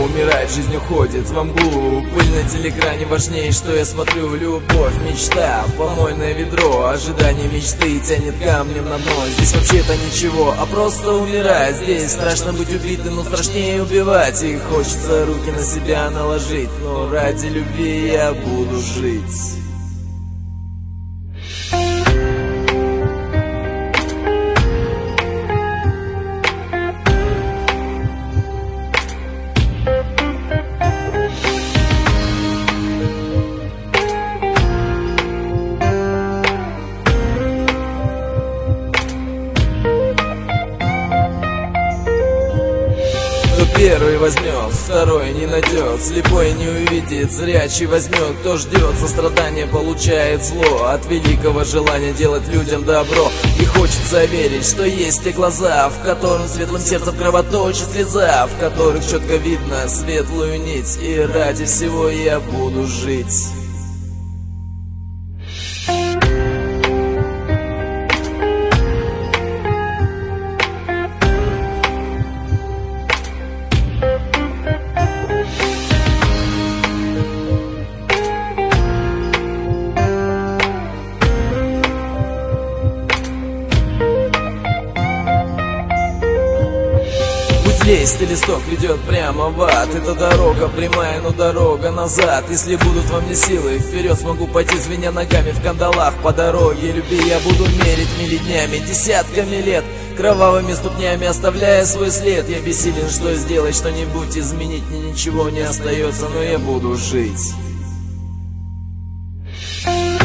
умирает, жизнь уходит во мглу. Пыль на телекране важнее, что я смотрю. Любовь, мечта, помойное ведро. Ожидание мечты тянет камнем на дно. Здесь вообще-то ничего, а просто умирать. Здесь страшно быть убитым, но страшнее убивать. И хочется руки на себя наложить, но ради любви я буду жить. Кто первый возьмет, второй не найдет, слепой не увидит, зрячий возьмет. Кто ждет, сострадание получает зло от великого желания делать людям добро. И хочется верить, что есть те глаза, в которых светлым сердцем кровоточит слеза, в которых четко видно светлую нить, и ради всего я буду жить. Листый листок ведет прямо в ад. Это дорога прямая, но дорога назад. Если будут во мне силы, вперед смогу пойти, звеня ногами в кандалах. По дороге любви я буду мерить мили днями, десятками лет, кровавыми ступнями оставляя свой след. Я бессилен, что сделать, что-нибудь изменить, мне ничего не остается, но я буду жить.